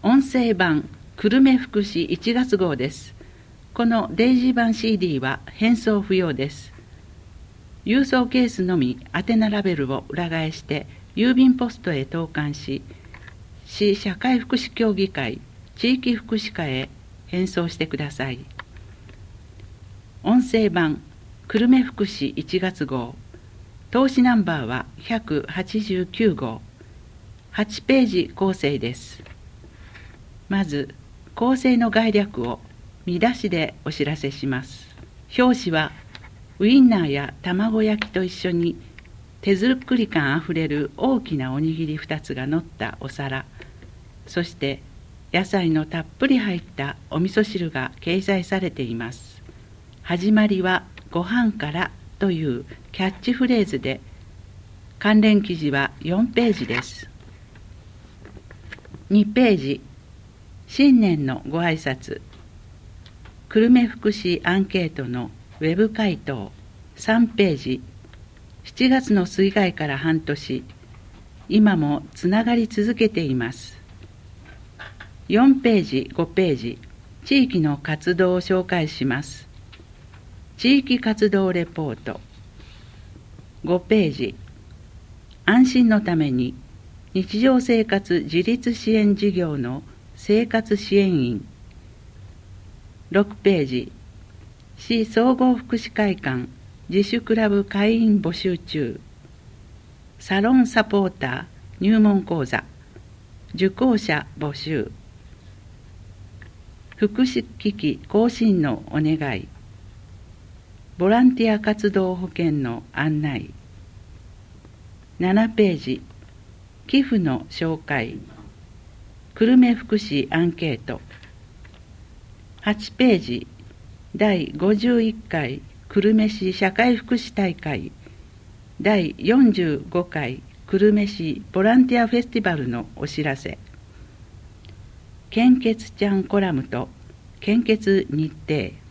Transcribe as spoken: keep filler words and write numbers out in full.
音声版久留米福祉いちがつ号です。このデイジー版 シーディー は返送不要です。郵送ケースのみ宛名ラベルを裏返して郵便ポストへ投函し、市社会福祉協議会地域福祉課へ返送してください。音声版久留米福祉いちがつ号、投資ナンバーはひゃくはちじゅうきゅう号、はちページ構成です。まず構成の概略を見出しでお知らせします。表紙はウインナーや卵焼きと一緒に手作り感あふれる大きなおにぎりふたつが乗ったお皿、そして野菜のたっぷり入ったお味噌汁が掲載されています。始まりはご飯からというキャッチフレーズで、関連記事はよんページです。にページ、新年のご挨拶、久留米福祉アンケートのウェブ回答。さんページ、しちがつの水害から半年、今もつながり続けています。よんページ、ごページ、地域の活動を紹介します。地域活動レポート。ごページ、安心のために日常生活自立支援事業の生活支援員。ろくページ、市総合福祉会館自主クラブ会員募集中。サロンサポーター入門講座受講者募集。福祉機器更新のお願い。ボランティア活動保険の案内。ななページ、寄付の紹介。久留米福祉アンケート。はちページ、だいごじゅういっかい久留米市社会福祉大会、だいよんじゅうごかい久留米市ボランティアフェスティバルのお知らせ。献血ちゃんコラムと献血日程。